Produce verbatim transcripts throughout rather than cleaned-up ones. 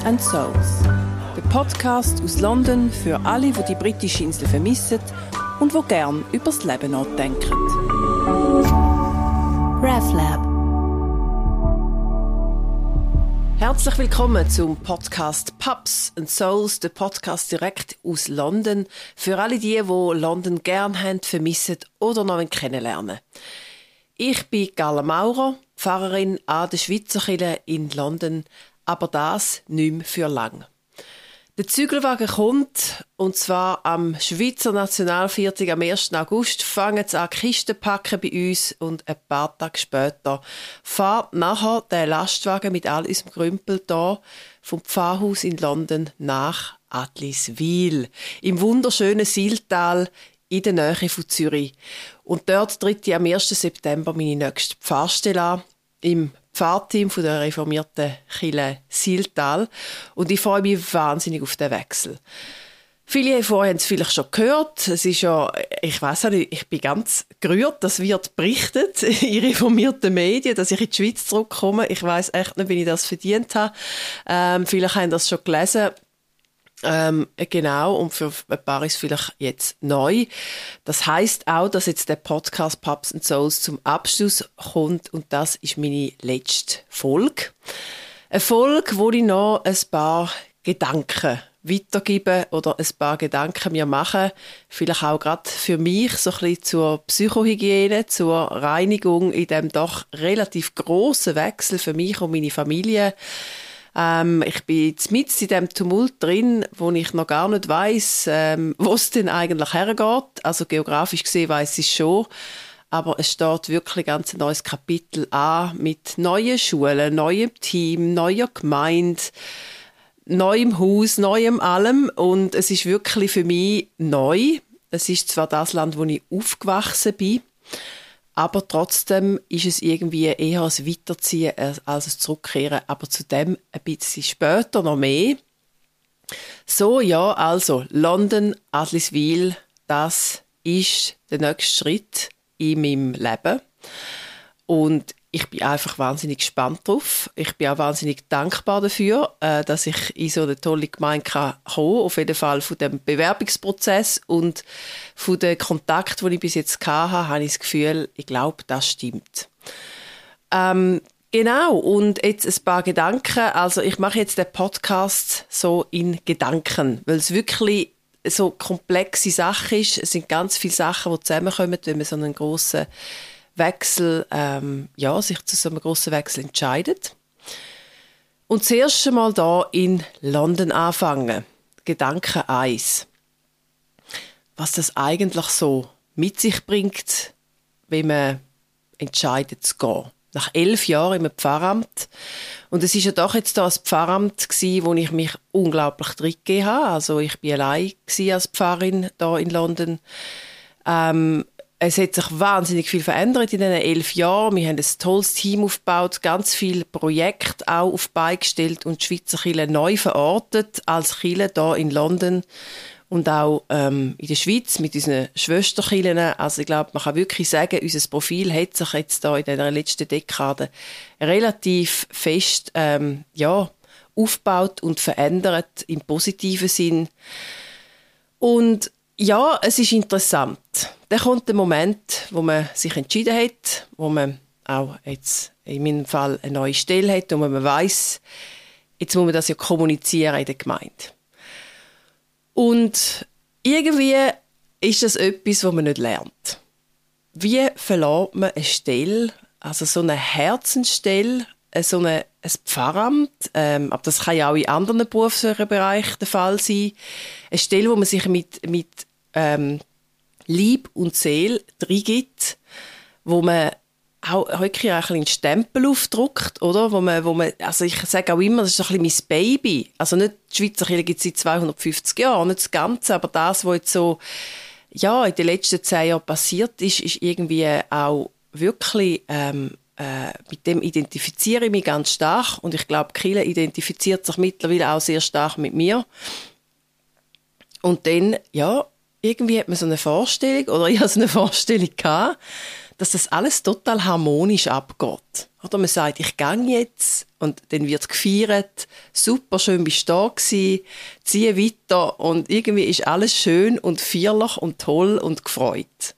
and Souls. Der Podcast aus London für alle, die die britische Insel vermissen und die gern über das Leben nachdenken. RevLab. Herzlich willkommen zum Podcast Pubs and Souls, der Podcast direkt aus London für alle die, die London gern haben, vermissen oder noch kennenlernen. Ich bin Gala Maurer, Pfarrerin an der Schweizer Kirche in London, aber das nicht mehr für lang. Der Zügelwagen kommt, und zwar am Schweizer Nationalviertag am ersten August fangen sie an Kisten packen bei uns und ein paar Tage später fährt nachher der Lastwagen mit all unserem Grümpel da vom Pfarrhaus in London nach Adliswil im wunderschönen Siltal in der Nähe von Zürich. Und dort tritt ich am ersten September meine nächste Pfarrstelle an, im Pfarrteam von der reformierten Kirche Siltal. Und ich freue mich wahnsinnig auf den Wechsel. Viele von euch haben es vielleicht schon gehört. Es ist ja, ich weiss nicht, ich bin ganz gerührt. Das wird berichtet in reformierten Medien, dass ich in die Schweiz zurückkomme. Ich weiss echt nicht, wie ich das verdient habe. Ähm, viele haben das schon gelesen. Ähm, genau, und für ein paar ist es vielleicht jetzt neu. Das heisst auch, dass jetzt der Podcast Pubs and Souls zum Abschluss kommt und das ist meine letzte Folge. Eine Folge, wo ich noch ein paar Gedanken weitergebe oder ein paar Gedanken mir machen, vielleicht auch gerade für mich so ein bisschen zur Psychohygiene, zur Reinigung in dem doch relativ grossen Wechsel für mich und meine Familie. Ähm, ich bin jetzt mit in diesem Tumult drin, wo ich noch gar nicht weiss, ähm, wo es denn eigentlich hergeht. Also geografisch gesehen weiss ich schon. Aber es steht wirklich ganz ein neues Kapitel an mit neuen Schulen, neuem Team, neuer Gemeinde, neuem Haus, neuem allem. Und es ist wirklich für mich neu. Es ist zwar das Land, wo ich aufgewachsen bin, aber trotzdem ist es irgendwie eher ein Weiterziehen als ein Zurückkehren. Aber zu dem ein bisschen später noch mehr. So, ja, also London, Adliswil, das ist der nächste Schritt in meinem Leben. Und ich bin einfach wahnsinnig gespannt drauf. Ich bin auch wahnsinnig dankbar dafür, dass ich in so eine tolle Gemeinde kommen kann. Auf jeden Fall von dem Bewerbungsprozess und von den Kontakten, die ich bis jetzt hatte, habe ich das Gefühl, ich glaube, das stimmt. Ähm, genau, und jetzt ein paar Gedanken. Also ich mache jetzt den Podcast so in Gedanken, weil es wirklich so komplexe Sache ist. Es sind ganz viele Sachen, die zusammenkommen, wenn man so einen grossen Wechsel, ähm, ja, sich zu so einem grossen Wechsel entscheidet. Und zuerst einmal da in London anfangen. Gedanke eins. Was das eigentlich so mit sich bringt, wenn man entscheidet zu gehen. Nach elf Jahren im Pfarramt. Und es war ja doch jetzt da ein Pfarramt gewesen, wo ich mich unglaublich reingegeben habe. Also ich war allein als Pfarrerin da in London. Ähm, Es hat sich wahnsinnig viel verändert in diesen elf Jahren. Wir haben ein tolles Team aufgebaut, ganz viele Projekte auch auf die Beine gestellt und die Schweizer Kirche neu verortet als Kirche hier in London und auch ähm, in der Schweiz mit unseren Schwesterkirchen. Also ich glaube, man kann wirklich sagen, unser Profil hat sich jetzt da in der letzten Dekade relativ fest ähm, ja, aufgebaut und verändert im positiven Sinn. Und ja, es ist interessant. Dann kommt der Moment, wo man sich entschieden hat, wo man auch jetzt in meinem Fall eine neue Stelle hat und wo man weiss, jetzt muss man das ja kommunizieren in der Gemeinde. Und irgendwie ist das etwas, was man nicht lernt. Wie verlässt man eine Stelle, also so eine Herzensstelle, so eine, ein Pfarramt, ähm, aber das kann ja auch in anderen Berufsbereichen der Fall sein. Eine Stelle, wo man sich mit, mit ähm, Lieb und Seele reingibt, wo man auch wirklich ein bisschen einen Stempel aufdruckt, oder? Wo man, wo man, also ich sage auch immer, das ist so ein bisschen mein Baby. Also nicht die Schweizer Kirche gibt es seit zweihundertfünfzig Jahren, nicht das Ganze, aber das, was jetzt so ja, in den letzten zehn Jahren passiert ist, ist irgendwie auch wirklich ähm, Äh, mit dem identifiziere ich mich ganz stark und ich glaube, Kirche identifiziert sich mittlerweile auch sehr stark mit mir. Und dann, ja, irgendwie hat man so eine Vorstellung, oder ich hatte so eine Vorstellung gehabt, dass das alles total harmonisch abgeht. Oder man sagt, ich gehe jetzt und dann wird gefeiert, super schön bist du da gewesen, ziehe weiter und irgendwie ist alles schön und feierlich und toll und gefreut.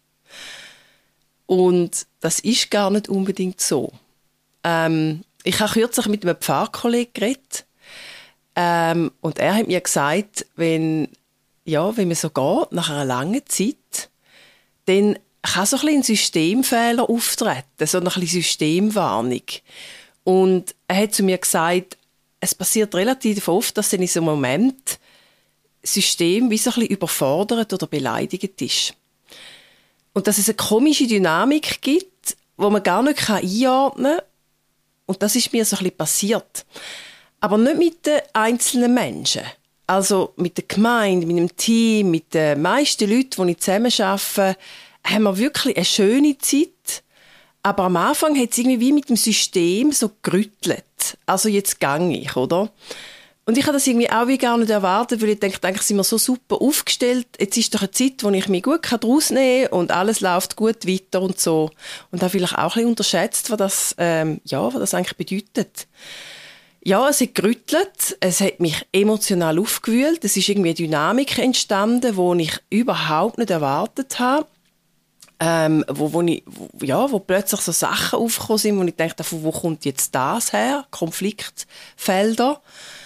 Und das ist gar nicht unbedingt so. Ähm, ich habe kürzlich mit einem Pfarrkollegen geredet ähm, und er hat mir gesagt, wenn, ja, wenn man so geht, nach einer langen Zeit, dann kann so ein bisschen ein Systemfehler auftreten, so eine bisschen Systemwarnung. Und er hat zu mir gesagt, es passiert relativ oft, dass in so einem Moment das System wie so ein bisschen überfordert oder beleidigt ist. Und dass es eine komische Dynamik gibt, die man gar nicht einordnen kann. Und das ist mir so ein bisschen passiert. Aber nicht mit den einzelnen Menschen. Also mit der Gemeinde, mit dem Team, mit den meisten Leuten, die ich zusammen arbeite, haben wir wirklich eine schöne Zeit. Aber am Anfang hat es irgendwie wie mit dem System so gerüttelt. Also jetzt gehe ich, oder? Und ich habe das irgendwie auch wie gar nicht erwartet, weil ich denke, eigentlich sind wir so super aufgestellt. Jetzt ist doch eine Zeit, wo ich mich gut daraus nehmen kann und alles läuft gut weiter und so. Und habe vielleicht auch ein bisschen unterschätzt, was das, ähm, ja, was das eigentlich bedeutet. Ja, es hat gerüttelt, es hat mich emotional aufgewühlt, es ist irgendwie eine Dynamik entstanden, die ich überhaupt nicht erwartet habe. Ähm, wo, wo, ich, wo, ja, wo plötzlich so Sachen aufgekommen sind, wo ich dachte, von wo kommt jetzt das her? Konfliktfelder.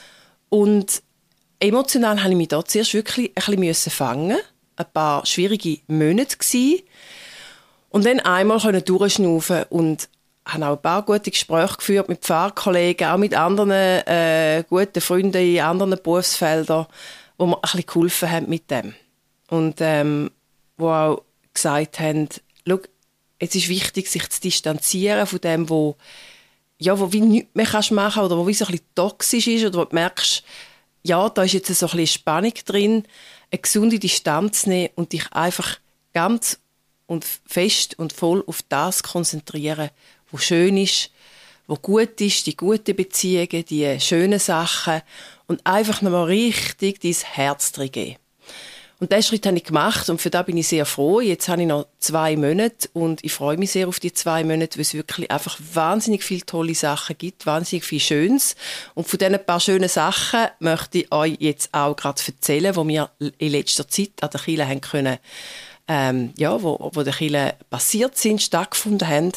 Und emotional habe ich mich da zuerst wirklich ein bisschen fangen. Ein paar schwierige Monate gewesen. Und dann einmal können durchschnaufen und habe auch ein paar gute Gespräche geführt mit Pfarrkollegen, auch mit anderen äh, guten Freunden in anderen Berufsfeldern, wo mir ein bisschen geholfen haben mit dem. Und ähm, wo auch gesagt haben, schau, es ist wichtig, sich zu distanzieren von dem, wo, ja, wo wie nichts mehr machen kannst oder wo wie so ein bisschen toxisch ist oder wo du merkst, ja, da ist jetzt so ein bisschen Spannung drin, eine gesunde Distanz nehmen und dich einfach ganz und fest und voll auf das konzentrieren, was schön ist, was gut ist, die guten Beziehungen, die schönen Sachen und einfach nochmal richtig dein Herz drin geben. Und diesen Schritt habe ich gemacht und für das bin ich sehr froh. Jetzt habe ich noch zwei Monate und ich freue mich sehr auf die zwei Monate, weil es wirklich einfach wahnsinnig viele tolle Sachen gibt, wahnsinnig viel Schönes. Und von diesen paar schönen Sachen möchte ich euch jetzt auch gerade erzählen, die mir in letzter Zeit an der Kirche haben können, ähm, ja, wo, wo der Kirche passiert sind, stattgefunden haben.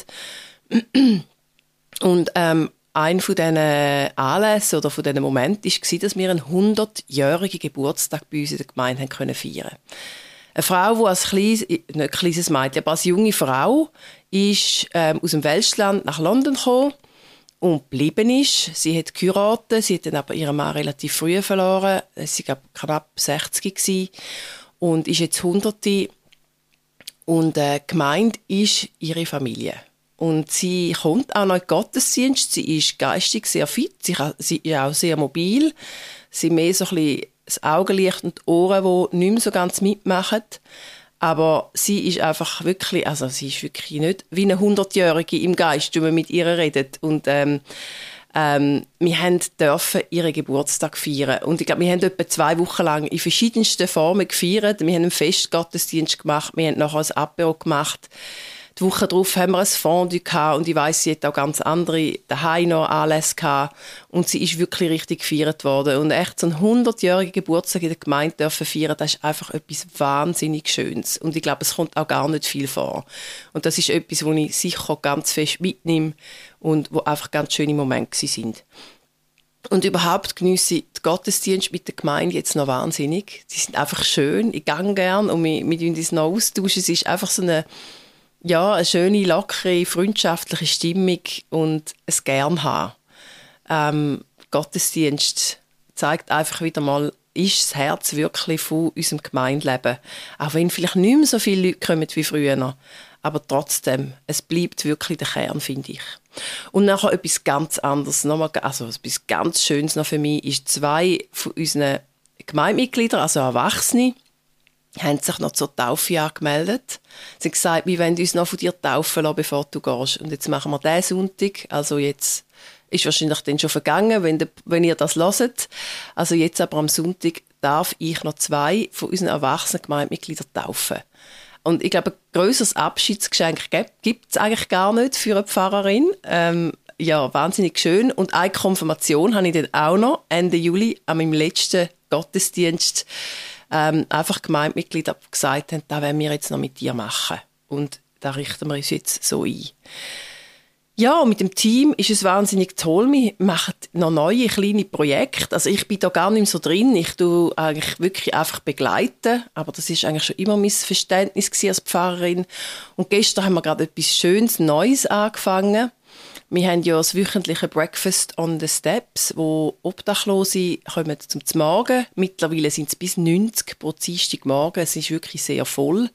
Und ähm, ein von diesen Anlässen oder von diesen Momenten war, dass wir einen hundertjährigen Geburtstag bei uns in der Gemeinde haben können feiern. Eine Frau, die als kleines, nicht kleines Mädchen, aber als junge Frau ist ähm, aus dem Welschland nach London gekommen und geblieben ist. Sie hat geheiratet, sie hat dann aber ihren Mann relativ früh verloren. Sie war knapp sechzig gewesen und ist jetzt hunderte. Und äh, Gemeinde ist ihre Familie. Und sie kommt auch noch in den Gottesdienst. Sie ist geistig sehr fit. Sie, kann, sie ist auch sehr mobil. Sie hat mehr so ein bisschen das Augenlicht und die Ohren, die nicht mehr so ganz mitmachen. Aber sie ist einfach wirklich, also sie ist wirklich nicht wie eine hundertjährige im Geist, wenn man mit ihr redet. Und ähm, ähm, wir haben dürfen ihren Geburtstag feiern. Und ich glaube, wir haben etwa zwei Wochen lang in verschiedensten Formen gefeiert. Wir haben einen Festgottesdienst gemacht. Wir haben nachher ein Apero gemacht. Die Woche darauf haben wir ein Fondue gehabt und ich weiss, sie hat auch ganz andere daheim noch Anlässe gehabt und sie ist wirklich richtig gefeiert worden. Und echt so einen hundertjährigen Geburtstag in der Gemeinde dürfen feiern, das ist einfach etwas wahnsinnig Schönes. Und ich glaube, es kommt auch gar nicht viel vor. Und das ist etwas, was ich sicher ganz fest mitnehme und wo einfach ganz schöne Momente sind. Und überhaupt geniesse ich den Gottesdienst mit der Gemeinde jetzt noch wahnsinnig. Die sind einfach schön, ich gehe gerne und wir, wir uns noch austauschen. Es ist einfach so eine Ja, eine schöne, lockere, freundschaftliche Stimmung und es gern haben. Ähm, Gottesdienst zeigt einfach wieder mal, ist das Herz wirklich von unserem Gemeindeleben. Auch wenn vielleicht nicht mehr so viele Leute kommen wie früher. Aber trotzdem, es bleibt wirklich der Kern, finde ich. Und nachher etwas ganz anderes, nochmal, also etwas ganz Schönes noch für mich, ist zwei von unseren Gemeindemitgliedern, also Erwachsene, haben sich noch zur Taufe angemeldet. Sie haben gesagt, wir wollen uns noch von dir taufen lassen, bevor du gehst. Und jetzt machen wir diesen Sonntag. Also jetzt ist wahrscheinlich dann schon vergangen, wenn, de, wenn ihr das hört. Also jetzt aber am Sonntag darf ich noch zwei von unseren erwachsenen Gemeindemitgliedern taufen. Und ich glaube, ein grösseres Abschiedsgeschenk gibt es eigentlich gar nicht für eine Pfarrerin. Ähm, ja, wahnsinnig schön. Und eine Konfirmation habe ich dann auch noch Ende Juli an meinem letzten Gottesdienst ähm, einfach Gemeindemitglieder gesagt haben, das wollen wir jetzt noch mit dir machen. Und da richten wir uns jetzt so ein. Ja, mit dem Team ist es wahnsinnig toll. Wir machen noch neue kleine Projekte. Also ich bin da gar nicht mehr so drin. Ich tue eigentlich wirklich einfach begleiten. Aber das ist eigentlich schon immer mein Verständnis als Pfarrerin. Und gestern haben wir gerade etwas Schönes, Neues angefangen. Wir haben ja das wöchentliche Breakfast on the Steps, wo Obdachlose kommen zum Morgen. Mittlerweile sind es bis neunzig pro Dienstagmorgen. Es ist wirklich sehr voll.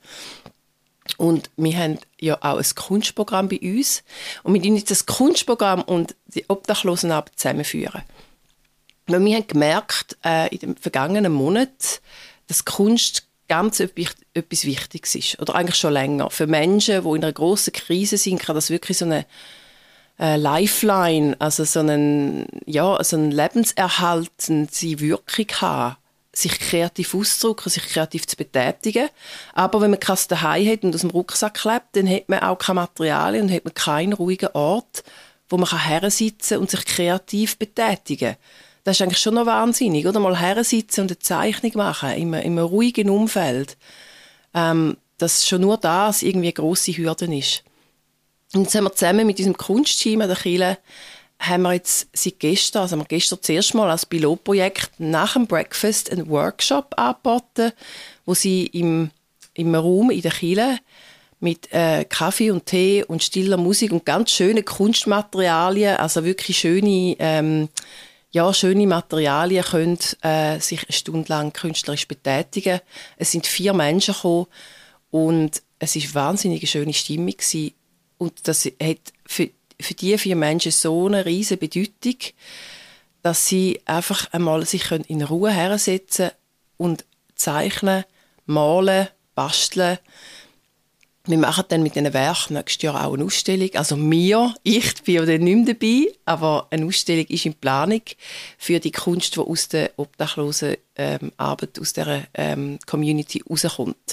Und wir haben ja auch ein Kunstprogramm bei uns. Und wir führen jetzt das Kunstprogramm und die Obdachlosenarbeit zusammenführen. Weil wir haben gemerkt, äh, in den vergangenen Monaten, dass Kunst ganz etwas, etwas Wichtiges ist. Oder eigentlich schon länger. Für Menschen, die in einer grossen Krise sind, kann das wirklich so eine äh, Lifeline, also so einen, ja, so eine lebenserhaltende Wirkung haben. Sich kreativ auszudrücken, sich kreativ zu betätigen. Aber wenn man kein Daheim hat und aus dem Rucksack klebt, dann hat man auch keine Materialien und hat man keinen ruhigen Ort, wo man hersitzen kann und sich kreativ betätigen kann. Das ist eigentlich schon noch wahnsinnig, oder? Mal hersitzen und eine Zeichnung machen, in einem, in einem ruhigen Umfeld. Ähm, dass schon nur das irgendwie eine grosse Hürde ist. Und jetzt haben wir zusammen mit unserem Kunstteam an der Kirche haben wir jetzt seit gestern, also haben wir gestern zuerst mal als Pilotprojekt nach dem Breakfast einen Workshop angeboten, wo sie im, im Raum in der Kirche mit äh, Kaffee und Tee und stiller Musik und ganz schönen Kunstmaterialien, also wirklich schöne, ähm, ja, schöne Materialien können äh, sich eine Stunde lang künstlerisch betätigen. Es sind vier Menschen gekommen und es war eine wahnsinnig schöne Stimmung gewesen. Und das hat für für diese vier Menschen so eine riesige Bedeutung, dass sie einfach einmal sich in Ruhe hersetzen und zeichnen, malen, basteln. Wir machen dann mit diesen Werken nächstes Jahr auch eine Ausstellung. Also wir, ich bin ja dann nicht mehr dabei, aber eine Ausstellung ist in Planung für die Kunst, die aus der obdachlosen ähm, Arbeit, aus dieser ähm, Community rauskommt.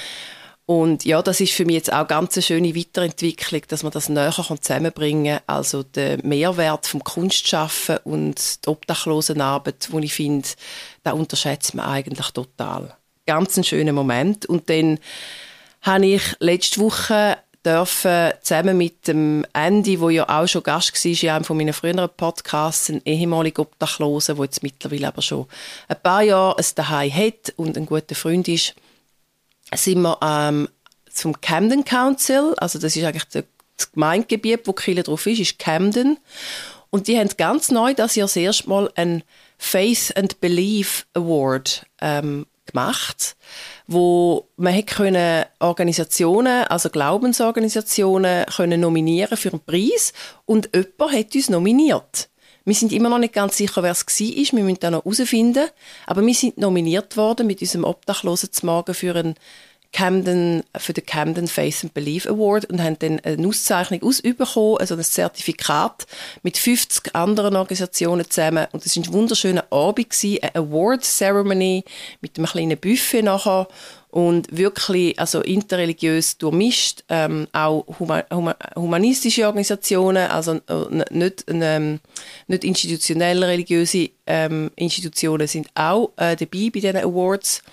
Und ja, das ist für mich jetzt auch ganz eine schöne Weiterentwicklung, dass man das näher zusammenbringen kann. Also der Mehrwert vom Kunstschaffen und die Obdachlosenarbeit, wo ich finde, da unterschätzt man eigentlich total. Ganz ein schöner Moment. Und dann habe ich letzte Woche dürfen, zusammen mit dem Andy, der ja auch schon Gast war in einem von meinen früheren Podcasts, ein ehemaliger Obdachloser, der jetzt mittlerweile aber schon ein paar Jahre ein Zuhause hat und ein guter Freund ist, sind wir ähm, zum Camden Council, also das ist eigentlich das Gemeindegebiet, wo die Kirche drauf ist, ist Camden. Und die haben ganz neu das Jahr das erste Mal einen Faith and Belief Award ähm, gemacht, wo man hätte können Organisationen, also Glaubensorganisationen, können nominieren für einen Preis und jemand hat uns nominiert. Wir sind immer noch nicht ganz sicher, wer es war. Wir müssen das noch herausfinden. Aber wir sind nominiert worden mit unserem Obdachlosen-Morgen für, einen Camden, für den Camden Faith and Belief Award und haben dann eine Auszeichnung ausbekommen, also ein Zertifikat mit fünfzig anderen Organisationen zusammen. Und es war ein wunderschöner Abend, eine Award-Ceremony mit einem kleinen Buffet nachher. Und wirklich also interreligiös durchmischt, ähm, auch huma, huma, humanistische Organisationen, also äh, nicht, ähm, nicht institutionell religiöse ähm, Institutionen sind auch äh, dabei bei diesen Awards.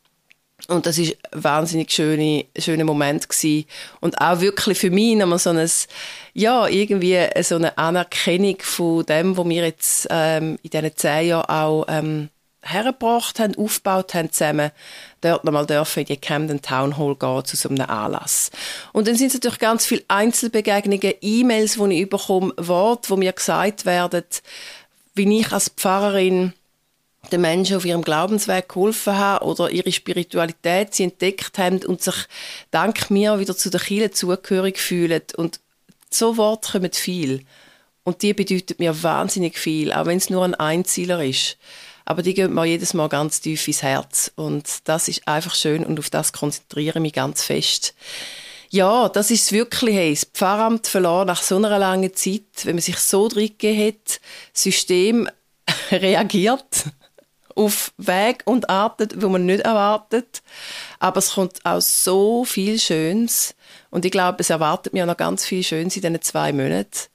Und das war ein wahnsinnig schöner schöne Moment gewesen. Und auch wirklich für mich nochmal so ein, ja, irgendwie so eine Anerkennung von dem, was wir jetzt ähm, in diesen zehn Jahren auch ähm, hergebracht haben, aufgebaut haben zusammen, dort nochmal dürfen in die Camden Town Hall gehen zu so einem Anlass. Und dann sind es natürlich ganz viele Einzelbegegnungen, E-Mails, die ich bekomme, Worte, wo mir gesagt werden, wie ich als Pfarrerin den Menschen auf ihrem Glaubensweg geholfen habe oder ihre Spiritualität sie entdeckt haben und sich dank mir wieder zu der Kirche zugehörig fühlen. Und so Worte kommen viel. Und die bedeuten mir wahnsinnig viel, auch wenn es nur ein Einzieler ist. Aber die gehen mir jedes Mal ganz tief ins Herz. Und das ist einfach schön und auf das konzentriere ich mich ganz fest. Ja, das ist es wirklich. Hey, das Pfarramt verloren nach so einer langen Zeit, wenn man sich so reingegeben hat, das System reagiert auf Wege und Arten, die man nicht erwartet. Aber es kommt auch so viel Schönes. Und ich glaube, es erwartet mir noch ganz viel Schönes in diesen zwei Monaten.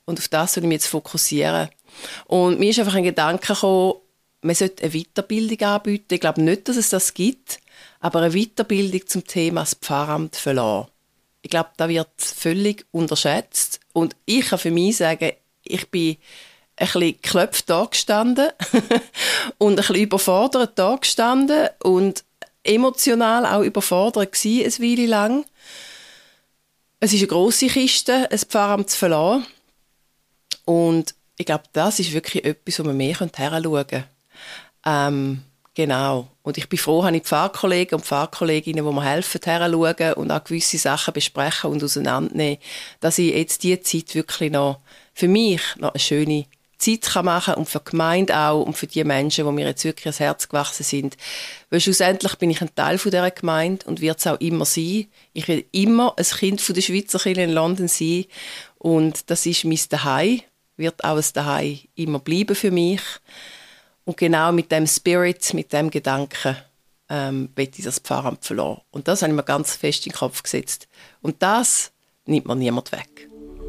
und auf das soll ich mich jetzt fokussieren. Und mir ist einfach ein Gedanke gekommen, man sollte eine Weiterbildung anbieten. Ich glaube nicht, dass es das gibt, aber eine Weiterbildung zum Thema das Pfarramt verlassen. Ich glaube, das wird völlig unterschätzt. Und ich kann für mich sagen, ich bin ein bisschen geklopft da gestanden und ein bisschen überfordert da gestanden und emotional auch überfordert gewesen, eine Weile lang. Es ist eine grosse Kiste, ein Pfarramt zu verlassen. Und ich glaube, das ist wirklich etwas, wo man mehr heranschauen könnte. Ähm, genau. Und ich bin froh, habe ich Pfarrkollegen und Pfarrkolleginnen, die mir helfen, heranschauen und auch gewisse Sachen besprechen und auseinandernehmen, dass ich jetzt diese Zeit wirklich noch für mich noch eine schöne Zeit kann machen und für die Gemeinde auch und für die Menschen, die mir jetzt wirklich ans Herz gewachsen sind. Weil schlussendlich bin ich ein Teil von dieser Gemeinde und wird es auch immer sein. Ich will immer ein Kind von der Schweizer Kirche in London sein und das ist mein Zuhause, wird auch ein Zuhause immer bleiben für mich. Und genau mit dem Spirit, mit dem Gedanken ähm, will ich das Pfarramt verlassen. Und das habe ich mir ganz fest in den Kopf gesetzt. Und das nimmt mir niemand weg.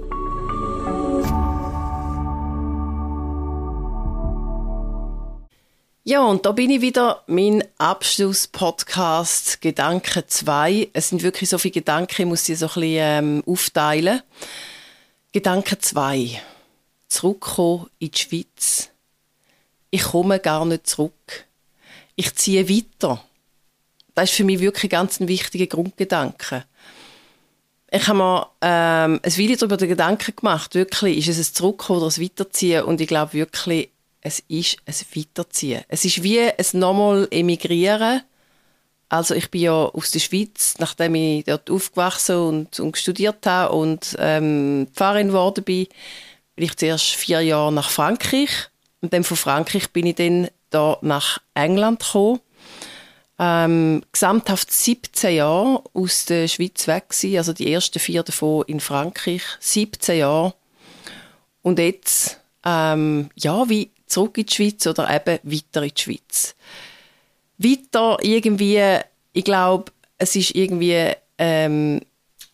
Ja, und da bin ich wieder, mein Abschluss-Podcast Gedanken zwei. Es sind wirklich so viele Gedanken, ich muss sie so ein bisschen ähm, aufteilen. Gedanke zwei. Zurückkommen in die Schweiz. Ich komme gar nicht zurück. Ich ziehe weiter. Das ist für mich wirklich ganz ein wichtiger Grundgedanke. Ich habe mir ähm, ein Video darüber den Gedanken gemacht, wirklich, ist es ein Zurückkommen oder ein Weiterziehen? Und ich glaube wirklich, es ist ein Weiterziehen. Es ist wie ein nochmal Emigrieren. Also ich bin ja aus der Schweiz, nachdem ich dort aufgewachsen und, und studiert habe und ähm, Pfarrerin geworden bin, bin ich zuerst vier Jahre nach Frankreich. Und dann von Frankreich bin ich dann da nach England gekommen. Ähm, gesamthaft siebzehn Jahre aus der Schweiz weg gewesen, also die ersten vier davon in Frankreich. siebzehn Jahre. Und jetzt, ähm, ja, wie zurück in die Schweiz oder eben weiter in die Schweiz. Weiter irgendwie, ich glaube, es ist irgendwie ähm,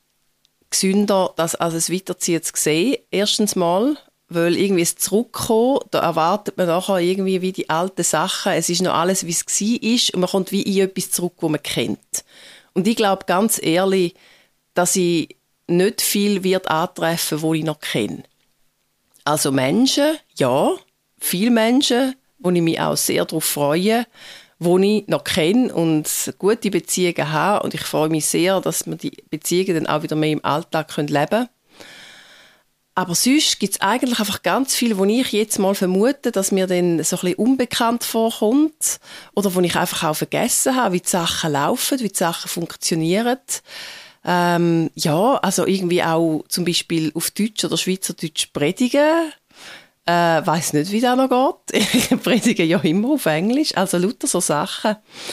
gesünder, das als ein Weiterziehen zu sehen. Erstens mal, weil irgendwie es Zurückkommen, da erwartet man nachher irgendwie wie die alten Sachen. Es ist noch alles, wie es war und man kommt wie in etwas zurück, was man kennt. Und ich glaube ganz ehrlich, dass ich nicht viel wird antreffen, wo ich noch kenne. Also Menschen, ja, viele Menschen, wo ich mich auch sehr darauf freue, die ich noch kenne und gute Beziehungen habe. Und ich freue mich sehr, dass wir die Beziehungen dann auch wieder mehr im Alltag leben können. Aber sonst gibt es eigentlich einfach ganz viel, wo ich jetzt mal vermute, dass mir dann so ein bisschen unbekannt vorkommt oder wo ich einfach auch vergessen habe, wie die Sachen laufen, wie die Sachen funktionieren. Ähm, ja, also irgendwie auch zum Beispiel auf Deutsch oder Schweizerdeutsch predigen. Äh, weiss nicht, wie das noch geht. Ich predige ja immer auf Englisch, also lauter so Sachen.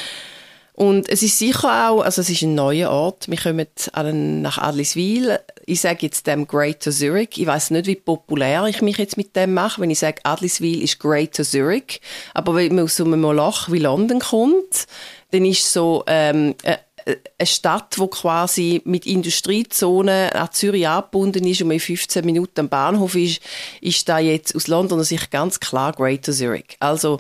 Und es ist sicher auch, also es ist ein neuer Ort. Wir kommen an, nach Adliswil. Ich sage jetzt dem Greater Zurich. Ich weiss nicht, wie populär ich mich jetzt mit dem mache, wenn ich sage, Adliswil ist Greater Zurich. Aber wenn man aus einem Moloch wie London kommt, dann ist so ähm, äh, eine Stadt, die quasi mit Industriezonen an Zürich angebunden ist und man in fünfzehn Minuten am Bahnhof ist, ist da jetzt aus Londoner Sicht ganz klar Greater Zurich. Also,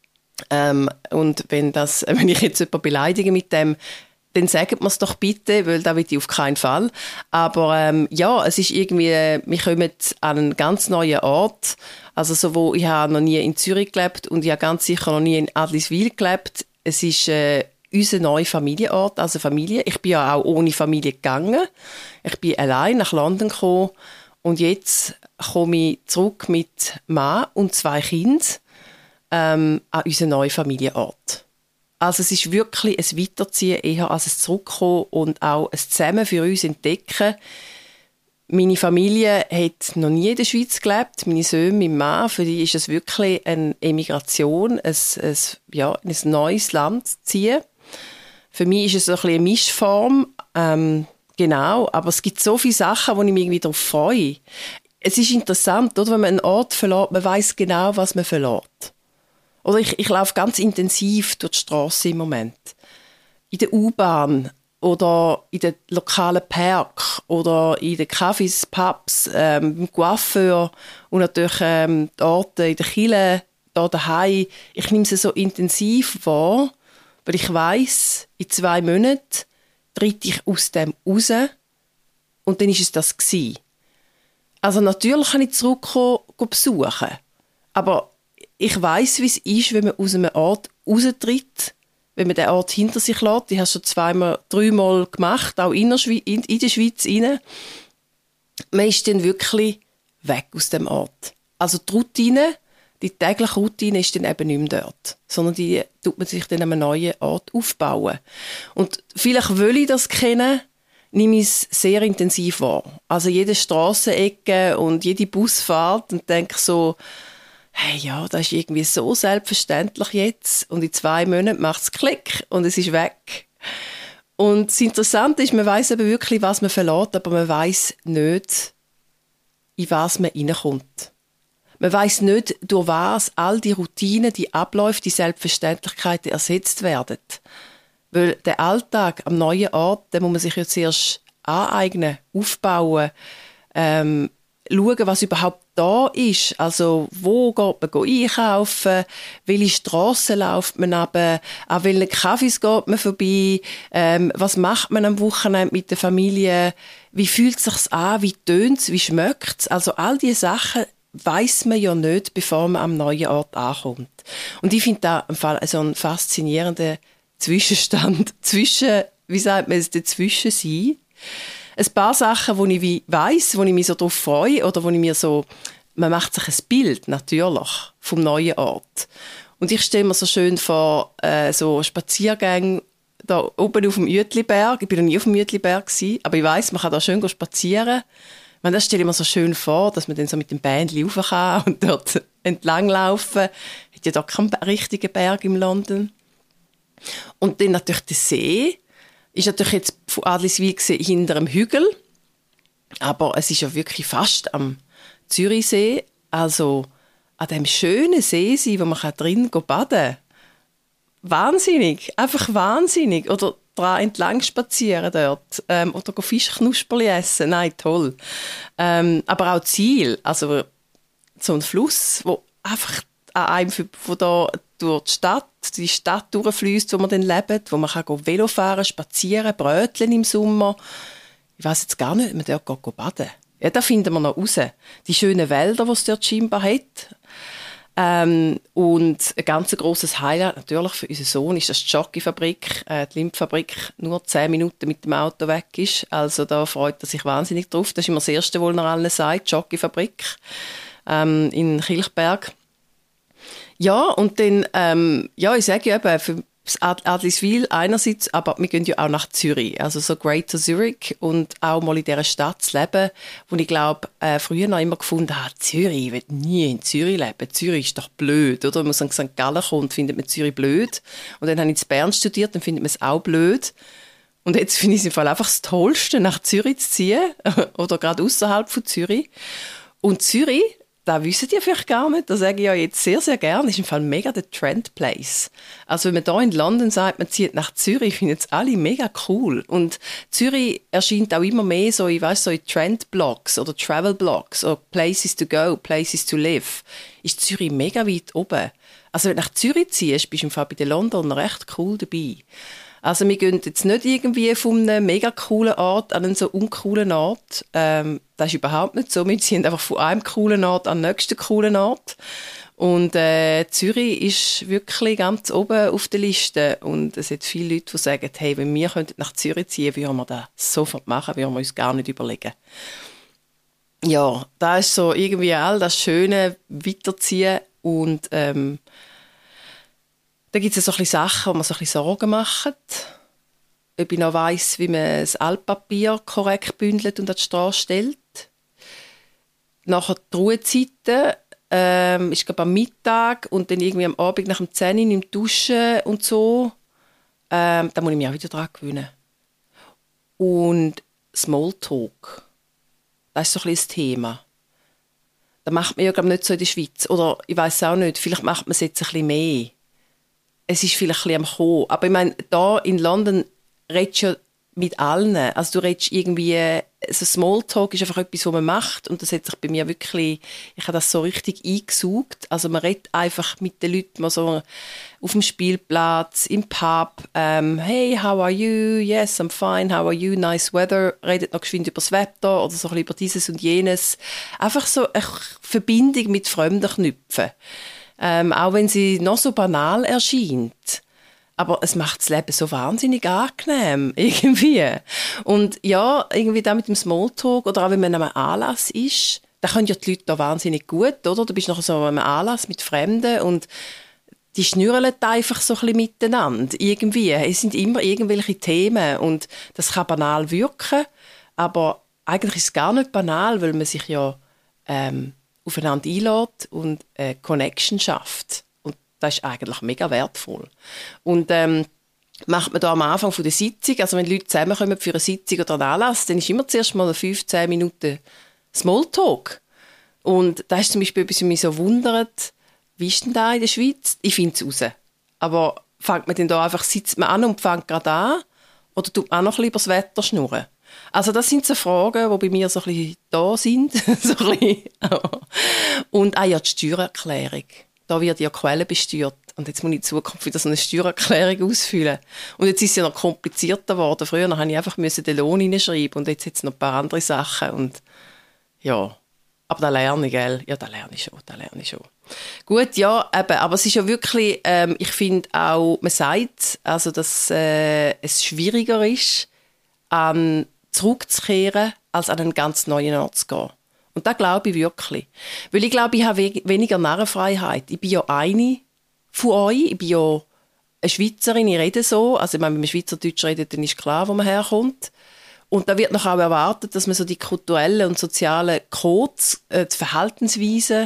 ähm, und wenn, das, wenn ich jetzt jemanden beleidige mit dem, dann sagt man es doch bitte, weil da will ich auf keinen Fall. Aber ähm, ja, es ist irgendwie, wir kommen an einen ganz neuen Ort. Also so, wo ich habe noch nie in Zürich gelebt und ich habe ganz sicher noch nie in Adliswil gelebt. Es ist äh, unser neuer Familienort, also Familie. Ich bin ja auch ohne Familie gegangen. Ich bin allein nach London gekommen und jetzt komme ich zurück mit Mann und zwei Kindern ähm, an unseren neuen Familienort. Also es ist wirklich ein Weiterziehen eher als ein Zurückkommen und auch ein Zusammen für uns entdecken. Meine Familie hat noch nie in der Schweiz gelebt. Meine Söhne, mein Mann, für die ist es wirklich eine Emigration, ein, ein, ja, in ein neues Land zu ziehen. Für mich ist es so ein bisschen eine Mischform, ähm, genau, aber es gibt so viele Sachen, wo ich mich irgendwie darauf freue. Es ist interessant, oder? Wenn man einen Ort verlässt, man weiss genau, was man verlässt. Oder ich, ich laufe ganz intensiv durch die Straße im Moment. In der U-Bahn oder in den lokalen Park oder in den Cafés, Pubs, ähm, beim Coiffeur und natürlich ähm, die Orte in der Kirche, da daheim. Ich nehme sie so intensiv wahr, weil ich weiss, in zwei Monaten tritt ich aus dem raus und dann war es das gewesen. Also natürlich kann ich zurückkommen, besuchen, aber ich weiss, wie es ist, wenn man aus einem Ort raustritt, wenn man den Ort hinter sich lässt. Ich habe es schon zweimal, dreimal gemacht, auch in der, Schweiz, in, in der Schweiz rein. Man ist dann wirklich weg aus dem Ort. Also die Routine, die tägliche Routine ist dann eben nicht mehr dort, sondern die tut man sich dann an einem neuen Ort aufbauen. Und vielleicht will ich das kennen, nehme ich es sehr intensiv wahr. Also jede Strassenecke und jede Busfahrt und denke so, hey, ja, das ist irgendwie so selbstverständlich jetzt und in zwei Monaten macht es Klick und es ist weg. Und das Interessante ist, man weiss eben wirklich, was man verlässt, aber man weiss nicht, in was man reinkommt. Man weiss nicht, durch was all die Routinen, die Abläufe, die Selbstverständlichkeiten ersetzt werden. Weil der Alltag am neuen Ort, den muss man sich ja zuerst aneignen, aufbauen, ähm, schauen, was überhaupt da ist. Also, wo geht man einkaufen? Welche Strassen läuft man runter? An welchen Cafés geht man vorbei? Ähm, was macht man am Wochenende mit der Familie? Wie fühlt es sich an? Wie tönt es? Wie schmeckt es? Also, all diese Sachen weiss man ja nicht, bevor man am neuen Ort ankommt. Und ich finde da im Fall so einen faszinierenden Zwischenstand zwischen, wie sagt man es, dazwischen sein. Ein paar Sachen, die ich wie weiss, wo ich mich so darauf freue oder wo ich mir so, man macht sich ein Bild natürlich vom neuen Ort. Und ich stelle mir so schön vor, äh, so Spaziergänge da oben auf dem Uetliberg. Ich bin noch nie auf dem Uetliberg gewesen, aber ich weiss, man kann da schön spazieren. Man, das stelle ich mir so schön vor, dass man dann so mit dem Bändchen rauf kann und dort entlanglaufen. Hat ja da keinen richtigen Berg in London. Und dann natürlich der See. Ist natürlich jetzt von Adliswil gesehen hinter einem Hügel. Aber es ist ja wirklich fast am Zürichsee. Also an dem schönen See sein, wo man drin baden kann. Wahnsinnig. Einfach wahnsinnig. Oder dran entlang spazieren dort. Ähm, oder Fischknusperli essen. Nein, toll. Ähm, aber auch Ziel. Also so ein Fluss, wo einfach an einem, wo da durch die Stadt, die Stadt durchfließt, wo man dann lebt, wo man kann Velo fahren, spazieren, Brötchen im Sommer. Ich weiss jetzt gar nicht, ob man dort geht baden. Ja, da finden wir noch raus. Die schönen Wälder, die es dort scheinbar hat. Ähm, und ein ganz grosses Highlight natürlich für unseren Sohn ist, dass die Jockeyfabrik, äh, die Limp-Fabrik, nur zehn Minuten mit dem Auto weg ist. Also da freut er sich wahnsinnig drauf. Das ist immer das Erste, was er allen sagt, Jockeyfabrik ähm, in Kilchberg. Ja, und dann, ähm, ja, ich sage ja eben, für Adliswil einerseits, aber wir gehen ja auch nach Zürich, also so Greater Zurich und auch mal in dieser Stadt zu leben, wo ich glaube, äh, früher noch immer gefunden habe, Zürich, ich will nie in Zürich leben, Zürich ist doch blöd, oder? Wenn man aus Sankt Gallen kommt, findet man Zürich blöd. Und dann habe ich in Bern studiert, dann findet man es auch blöd. Und jetzt finde ich es im Fall einfach das Tollste, nach Zürich zu ziehen, oder gerade außerhalb von Zürich. Und Zürich, das wissen die vielleicht gar nicht, das sage ich ja jetzt sehr, sehr gerne, ist im Fall mega der Trendplace. Also wenn man hier in London sagt, man zieht nach Zürich, finden es alle mega cool. Und Zürich erscheint auch immer mehr so, ich weiss, so in Trendblogs oder Travelblogs oder Places to go, Places to live, ist Zürich mega weit oben. Also wenn du nach Zürich ziehst, bist du im Fall bei den Londonern recht cool dabei. Also wir gehen jetzt nicht irgendwie von einem mega coolen Ort an einen so uncoolen Ort. Ähm, das ist überhaupt nicht so. Wir ziehen einfach von einem coolen Ort an den nächsten coolen Ort. Und äh, Zürich ist wirklich ganz oben auf der Liste. Und es gibt viele Leute, die sagen, hey, wenn wir nach Zürich ziehen könnten, würden wir das sofort machen, würden wir uns gar nicht überlegen. Ja, da ist so irgendwie all das Schöne weiterziehen und ähm, da gibt es so ein bisschen Sachen, wo man so ein bisschen Sorgen macht. Ob ich noch weiss, wie man das Altpapier korrekt bündelt und an die Straße stellt. Nachher die Ruhezeiten, ähm, ist glaube am Mittag und dann irgendwie am Abend nach dem zehn Uhr im Duschen und so. Ähm, da muss ich mich auch wieder dran gewöhnen. Und Smalltalk, das ist so ein bisschen das Thema. Das macht man ja glaube nicht so in der Schweiz. Oder ich weiss auch nicht, vielleicht macht man es jetzt ein bisschen mehr. Es ist vielleicht ein bisschen am Kommen. Aber ich meine, da in London redest du ja mit allen. Also du redest irgendwie, so Smalltalk ist einfach etwas, was man macht und das hat sich bei mir wirklich, ich habe das so richtig eingesaugt. Also man redet einfach mit den Leuten mal so auf dem Spielplatz, im Pub, ähm, hey, how are you? Yes, I'm fine, how are you? Nice weather. Redet noch geschwind über das Wetter oder so ein bisschen über dieses und jenes. Einfach so eine Verbindung mit Fremden knüpfen. Ähm, auch wenn sie noch so banal erscheint. Aber es macht das Leben so wahnsinnig angenehm, irgendwie. Und ja, irgendwie da mit dem Smalltalk oder auch wenn man an einem Anlass ist, da können ja die Leute da wahnsinnig gut, oder? Du bist nachher so an einem Anlass mit Fremden und die schnürren einfach so ein bisschen miteinander, irgendwie. Es sind immer irgendwelche Themen und das kann banal wirken, aber eigentlich ist es gar nicht banal, weil man sich ja ähm, aufeinander einlädt und eine Connection schafft. Das ist eigentlich mega wertvoll. Und ähm, macht man da am Anfang von der Sitzung, also wenn Leute zusammenkommen für eine Sitzung oder einen Anlass, dann ist immer zuerst mal fünfzehn Minuten Smalltalk. Und das ist zum Beispiel etwas, was mich so wundert, wie ist denn da in der Schweiz? Ich finde es raus. Aber fängt man denn da einfach, sitzt man an und fängt gerade an? Oder tut man auch noch ein bisschen über das Wetter schnurren? Also das sind so Fragen, die bei mir so ein bisschen da sind. so ein bisschen. Und auch ja, die Steuererklärung. Da wird ja Quelle besteuert. Und jetzt muss ich in Zukunft wieder so eine Steuererklärung ausfüllen. Und jetzt ist es ja noch komplizierter geworden. Früher musste ich einfach den Lohn hineinschreiben und jetzt hat es noch ein paar andere Sachen. Und ja, aber da lerne ich, gell? Ja, da lerne ich schon, da lerne ich schon. Gut, ja, eben, aber es ist ja wirklich, ähm, ich finde auch, man sagt, also, dass äh, es schwieriger ist, an zurückzukehren, als an einen ganz neuen Ort zu gehen. Und das glaube ich wirklich. Weil ich glaube, ich habe we- weniger Narrenfreiheit. Ich bin ja eine von euch. Ich bin ja eine Schweizerin, ich rede so. Also wenn man mit einem Schweizerdeutsch redet, dann ist klar, wo man herkommt. Und da wird noch auch erwartet, dass man so die kulturellen und sozialen Codes, äh, die Verhaltensweisen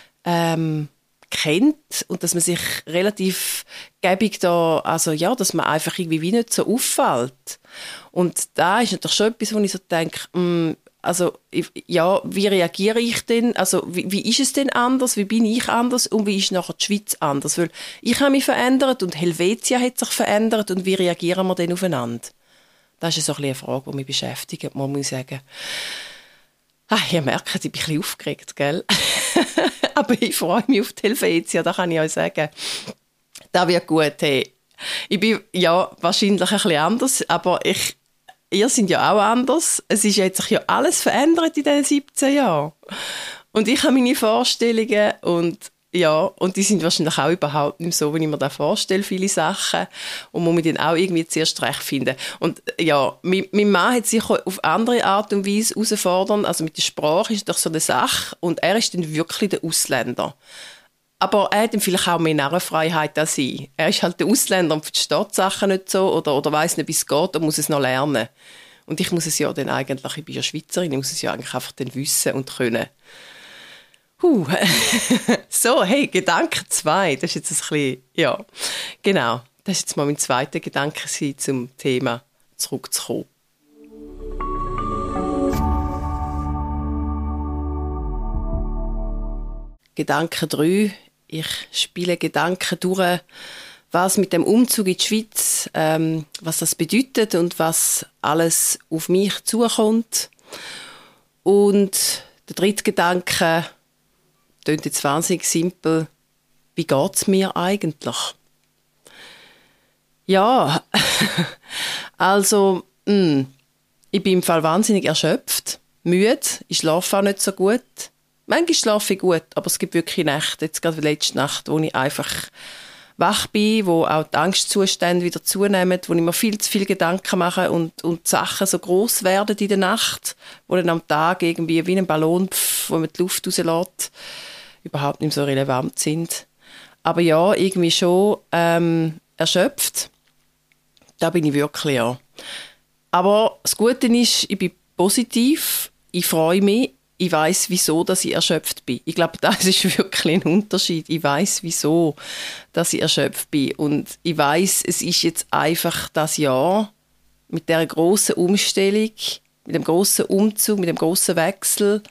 ähm, kennt und dass man sich relativ gäbig da, also ja, dass man einfach irgendwie wie nicht so auffällt. Und da ist natürlich schon etwas, wo ich so denke, mh, also ja, wie reagiere ich denn? Also wie, wie ist es denn anders? Wie bin ich anders? Und wie ist nachher die Schweiz anders? Weil ich habe mich verändert und Helvetia hat sich verändert und wie reagieren wir denn aufeinander? Das ist so ein bisschen eine Frage, die mich beschäftigt, muss ich sagen. Ach, ihr merkt, ich bin ein bisschen aufgeregt, gell? Aber ich freue mich auf die Helvetia, das kann ich euch sagen. Das wird gut, hey. Ich bin ja wahrscheinlich ein bisschen anders, aber ich, ihr seid ja auch anders. Es ist jetzt sich ja alles verändert in diesen siebzehn Jahren. Und ich habe meine Vorstellungen und ja, und die sind wahrscheinlich auch überhaupt nicht so, wie ich mir das vorstelle, viele Sachen. Und muss man dann auch irgendwie zuerst recht finden. Und ja, mein, mein Mann hat sich auf andere Art und Weise herausfordern. Also mit der Sprache ist doch so eine Sache. Und er ist dann wirklich der Ausländer. Aber er hat dann vielleicht auch mehr Narrenfreiheit als ich. Er ist halt der Ausländer und versteht die Sachen nicht so oder, oder weiss nicht, wie es geht und muss es noch lernen. Und ich muss es ja dann eigentlich, ich bin ja Schweizerin, ich muss es ja eigentlich einfach dann wissen und können. Huh. So, hey, Gedanke zwei. Das ist jetzt ein bisschen, ja, genau. Das ist jetzt mal mein zweiter Gedanke zum Thema zurückzukommen. Gedanke drei. Ich spiele Gedanken durch, was mit dem Umzug in die Schweiz, ähm, was das bedeutet und was alles auf mich zukommt. Und der dritte Gedanke, klingt jetzt wahnsinnig simpel. Wie geht es mir eigentlich? Ja, also, mh, ich bin im Fall wahnsinnig erschöpft, müde, ich schlafe auch nicht so gut. Manchmal schlafe ich gut, aber es gibt wirklich Nächte, jetzt gerade die letzte Nacht, wo ich einfach wach bin, wo auch die Angstzustände wieder zunehmen, wo ich mir viel zu viel Gedanken mache und, und die Sachen so gross werden in der Nacht, wo dann am Tag irgendwie wie ein Ballon, pff, wo man die Luft rauslässt, überhaupt nicht so relevant sind. Aber ja, irgendwie schon ähm, erschöpft. Da bin ich wirklich, ja. Aber das Gute ist, ich bin positiv, ich freue mich, ich weiss, wieso dass ich erschöpft bin. Ich glaube, das ist wirklich ein Unterschied. Ich weiss, wieso dass ich erschöpft bin. Und ich weiss, es ist jetzt einfach das Jahr mit dieser grossen Umstellung, mit dem grossen Umzug, mit dem grossen Wechsel.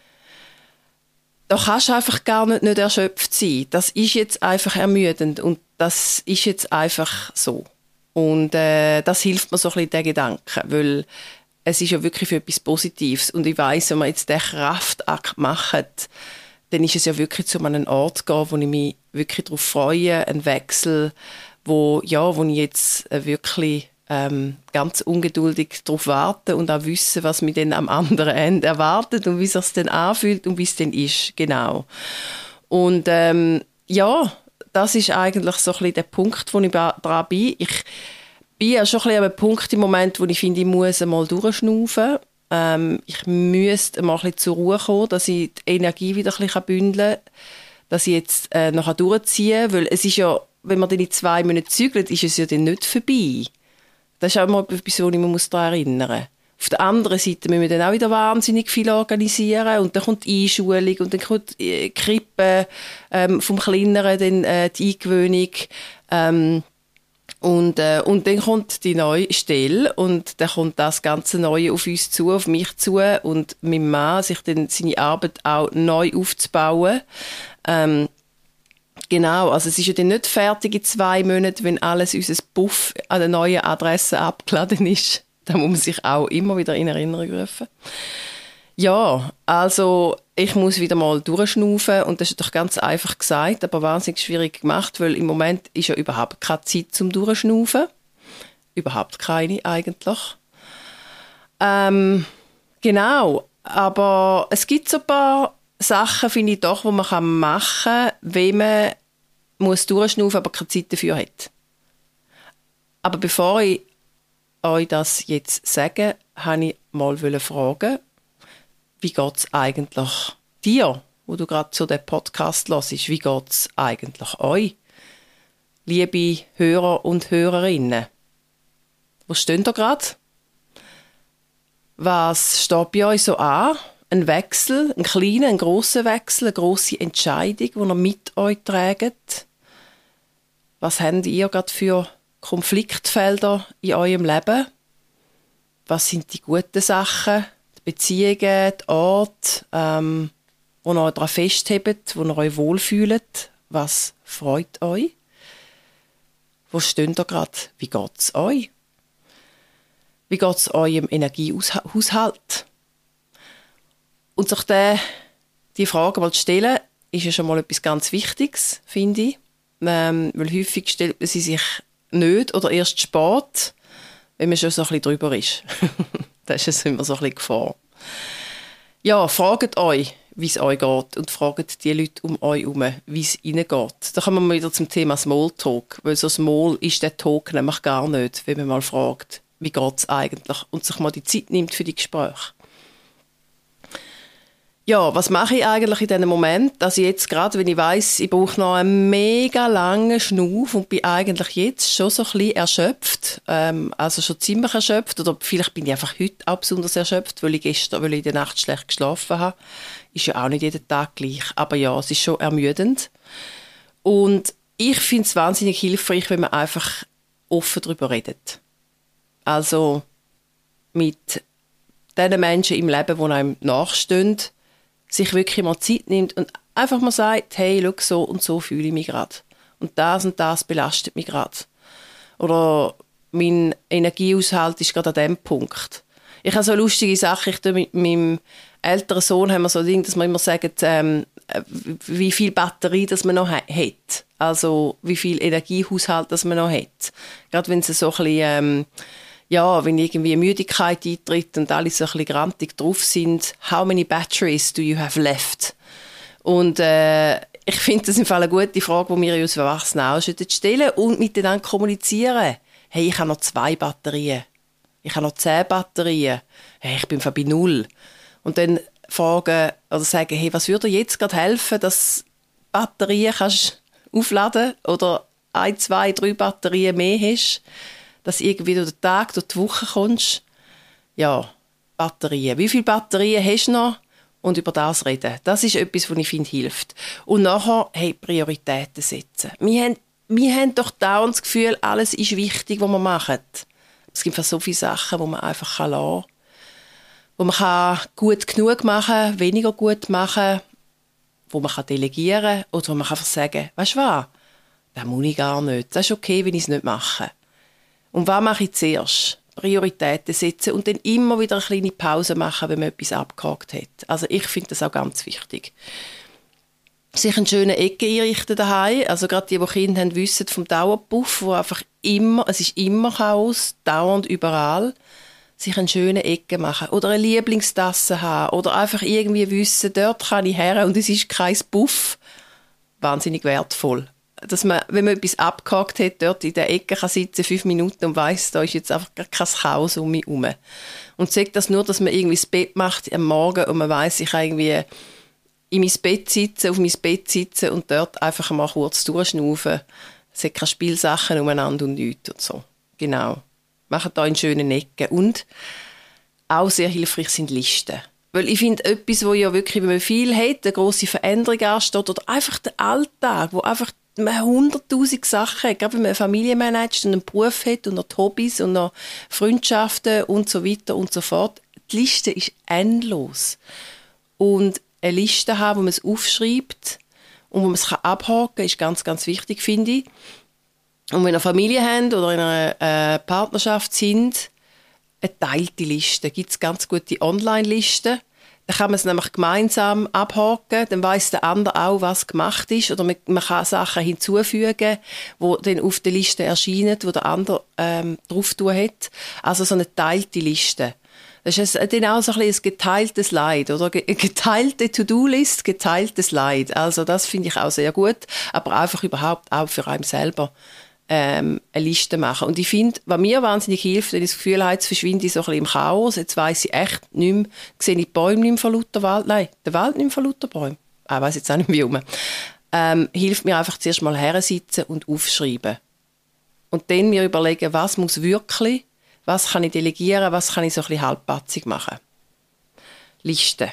Da kannst du einfach gar nicht, nicht erschöpft sein. Das ist jetzt einfach ermüdend und das ist jetzt einfach so. Und äh, das hilft mir so ein bisschen, der Gedanke, weil es ist ja wirklich für etwas Positives. Und ich weiss, wenn man jetzt den Kraftakt macht, dann ist es ja wirklich zu einem Ort gehen, wo ich mich wirklich darauf freue, ein Wechsel, wo, ja, wo ich jetzt wirklich ähm, ganz ungeduldig darauf warte und auch wissen, was mich dann am anderen Ende erwartet und wie es sich dann anfühlt und wie es dann ist, genau. Und ähm, ja, das ist eigentlich so ein bisschen der Punkt, wo ich dran bin. Ich bin ja schon ein bisschen an einem Punkt im Moment, wo ich finde, ich muss einmal durchschnaufen. Ähm, ich müsste mal ein bisschen zur Ruhe kommen, dass ich die Energie wieder ein bisschen bündeln kann, dass ich jetzt äh, noch durchziehen kann, weil es ist ja, wenn man dann in zwei Monaten zügelt, ist es ja dann nicht vorbei. Das ist auch mal etwas, wo ich mich daran erinnern muss. Auf der anderen Seite müssen wir dann auch wieder wahnsinnig viel organisieren und dann kommt die Einschulung und dann kommt die Krippe ähm, vom Kleineren, dann äh, die Eingewöhnung ähm, und, äh, und dann kommt die neue Stelle und dann kommt das ganze Neue auf uns zu, auf mich zu und mein Mann sich dann seine Arbeit auch neu aufzubauen. Ähm, Genau, also es ist ja dann nicht fertig in zwei Monaten, wenn alles unser Puff an der neuen Adresse abgeladen ist. Da muss man sich auch immer wieder in Erinnerung rufen. Ja, also ich muss wieder mal durchschnaufen und das ist doch ganz einfach gesagt, aber wahnsinnig schwierig gemacht, weil im Moment ist ja überhaupt keine Zeit zum Durchschnaufen. Überhaupt keine eigentlich. Ähm, genau, aber es gibt so ein paar Sachen, finde ich doch, die man machen kann, wenn man muss durchschnaufen, aber keine Zeit dafür hat. Aber bevor ich euch das jetzt sage, wollte ich mal fragen, wie geht es eigentlich dir, wo du gerade zu dem Podcast hörst, wie geht es eigentlich euch, liebe Hörer und Hörerinnen? Wo steht ihr gerade? Was steht bei euch so an? Ein Wechsel, ein kleiner, ein grosser Wechsel, eine grosse Entscheidung, die ihr mit euch trägt. Was habt ihr gerade für Konfliktfelder in eurem Leben? Was sind die guten Sachen, die Beziehungen, die Orte, ähm, wo ihr euch daran festhebt, wo ihr euch wohlfühlt? Was freut euch? Wo steht ihr gerade? Wie geht es euch? Wie geht es eurem Energiehaushalt? Und sich die, die Frage mal zu stellen, ist ja schon mal etwas ganz Wichtiges, finde ich. Ähm, weil häufig stellt man sie sich nicht oder erst spät, wenn man schon so ein bisschen drüber ist. Das ist immer so ein bisschen Gefahr. Ja, fragt euch, wie es euch geht und fragt die Leute um euch herum, wie es ihnen geht. Da kommen wir wieder zum Thema Smalltalk, weil so Small ist der Talk nämlich gar nicht, wenn man mal fragt, wie geht es eigentlich und sich mal die Zeit nimmt für die Gespräche. Ja, was mache ich eigentlich in diesem Moment? Also jetzt gerade, wenn ich weiss, ich brauche noch einen mega langen Schnuff und bin eigentlich jetzt schon so ein bisschen erschöpft. Ähm, also schon ziemlich erschöpft. Oder vielleicht bin ich einfach heute auch besonders erschöpft, weil ich gestern, weil ich in der Nacht schlecht geschlafen habe. Ist ja auch nicht jeden Tag gleich. Aber ja, es ist schon ermüdend. Und ich finde es wahnsinnig hilfreich, wenn man einfach offen darüber redet. Also mit den Menschen im Leben, die einem nachstehen, sich wirklich mal Zeit nimmt und einfach mal sagt, hey, schau, so und so fühle ich mich gerade. Und das und das belastet mich gerade. Oder mein Energiehaushalt ist gerade an diesem Punkt. Ich habe so eine lustige Sache, ich tue mit meinem älteren Sohn haben wir so ein Ding, dass wir immer sagen, ähm, wie viel Batterie das man noch ha- hat. Also wie viel Energiehaushalt das man noch hat. Gerade wenn es so ein bisschen, ähm, ja, wenn irgendwie eine Müdigkeit eintritt und alle so ein bisschen grantig drauf sind, how many batteries do you have left? Und äh, ich finde das im Fall eine gute Frage, die wir uns Erwachsenen auch stellen und miteinander kommunizieren. Hey, ich habe noch zwei Batterien. Ich habe noch zehn Batterien. Hey, ich bin bei null. Und dann fragen oder sagen, hey, was würde dir jetzt gerade helfen, dass Batterien kannst aufladen oder ein, zwei, drei Batterien mehr hast? Dass du irgendwie durch den Tag, durch die Woche kommst. Ja, Batterien. Wie viele Batterien hast du noch? Und über das reden. Das ist etwas, was ich finde, hilft. Und nachher, hey, Prioritäten setzen. Wir haben, wir haben doch dauernd das Gefühl, alles ist wichtig, was wir machen. Es gibt so viele Sachen, die man einfach lassen kann. Wo man kann gut genug machen, weniger gut machen, wo man kann delegieren kann oder wo man kann einfach sagen, weißt du was, das muss ich gar nicht. Das ist okay, wenn ich es nicht mache. Und was mache ich zuerst? Prioritäten setzen und dann immer wieder eine kleine Pause machen, wenn man etwas abgehakt hat. Also ich finde das auch ganz wichtig. Sich eine schöne Ecke einrichten daheim. Also gerade die, die Kinder haben, wissen vom Dauerpuff, wo einfach immer, es ist immer Chaos, dauernd überall. Sich eine schöne Ecke machen oder eine Lieblingstasse haben oder einfach irgendwie wissen, dort kann ich her und es ist kein Puff. Wahnsinnig wertvoll. Dass man, wenn man etwas abgehakt hat, dort in der Ecke kann sitzen, fünf Minuten und weiss, da ist jetzt einfach kein Chaos um mich herum. Und sagt das nur, dass man irgendwie das Bett macht am Morgen und man weiss, ich kann irgendwie in mein Bett sitzen, auf mein Bett sitzen und dort einfach mal kurz durchschnaufen. Es hat keine Spielsachen umeinander und nichts und so. Genau. Machen da in schönen Ecken. Und auch sehr hilfreich sind Listen. Weil ich finde, etwas, wo ja wirklich, wenn man viel hat, eine grosse Veränderung ansteht, oder einfach der Alltag, wo einfach man hunderttausend Sachen hat, gerade wenn man eine Familie managt und einen Beruf hat und noch die Hobbys und noch Freundschaften und so weiter und so fort. Die Liste ist endlos. Und eine Liste haben, wo man es aufschreibt und wo man es abhaken kann, ist ganz, ganz wichtig, finde ich. Und wenn ihr eine Familie habt oder in einer äh, Partnerschaft sind, eine teilte Liste. Da gibt es ganz gute Online-Listen. Da kann man es nämlich gemeinsam abhaken. Dann weiss der andere auch, was gemacht ist. Oder man, man kann Sachen hinzufügen, die dann auf der Liste erscheinen, die der andere ähm, drauf tun hat. Also so eine teilte Liste. Das ist dann auch so ein, ein geteiltes Leid, oder? Eine geteilte To-Do-List, geteiltes Leid. Also das finde ich auch sehr gut. Aber einfach überhaupt auch für einen selber ähm, eine Liste machen. Und ich finde, was mir wahnsinnig hilft, wenn ich das Gefühl habe, jetzt verschwinde ich so ein bisschen im Chaos, jetzt weiss ich echt nicht mehr, sehe ich die Bäume nicht mehr von lauter Wald, nein, der Wald nicht mehr von lauter Bäumen. Ich weiss jetzt auch nicht wie rum. Ähm, hilft mir einfach zuerst mal hersitzen und aufschreiben. Und dann mir überlegen, was muss wirklich, was kann ich delegieren, was kann ich so ein bisschen halbpatzig machen. Liste.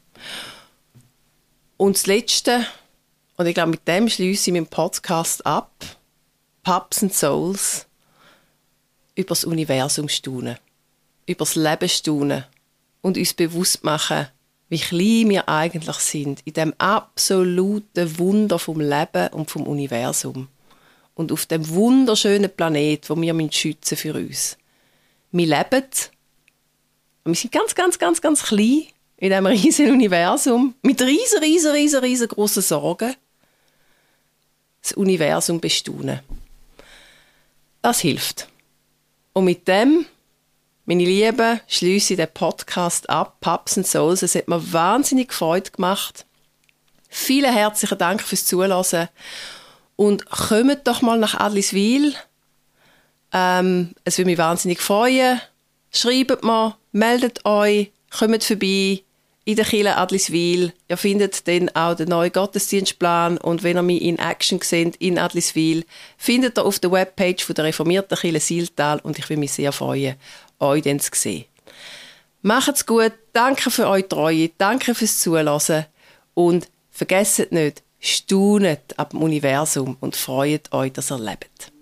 Und das Letzte, und ich glaube, mit dem schließe ich meinen Podcast ab, Pups and Souls, über das Universum staunen, über das Leben staunen und uns bewusst machen, wie klein wir eigentlich sind in dem absoluten Wunder vom Leben und vom Universum und auf dem wunderschönen Planet, wo wir schützen für uns. Wir leben, wir sind ganz, ganz, ganz, ganz klein in diesem riesigen Universum mit riesen, riesen, riesen, riesen grossen Sorgen. Das Universum bestaunen. Das hilft. Und mit dem, meine Lieben, schliesse ich den Podcast ab. Pups and Souls. Es hat mir wahnsinnig Freude gemacht. Vielen herzlichen Dank fürs Zuhören. Und kommt doch mal nach Adliswil. Ähm, es würde mich wahnsinnig freuen. Schreibt mir, meldet euch, kommt vorbei. In der Kirche Adliswil. Ihr findet dann auch den neuen Gottesdienstplan und wenn ihr mich in Action seht in Adliswil, findet ihr auf der Webpage von der reformierten Kirche Siltal und ich würde mich sehr freuen, euch dann zu sehen. Macht's gut, danke für eure Treue, danke fürs Zuhören und vergesst nicht, staunet ab dem Universum und freut euch, dass ihr lebt.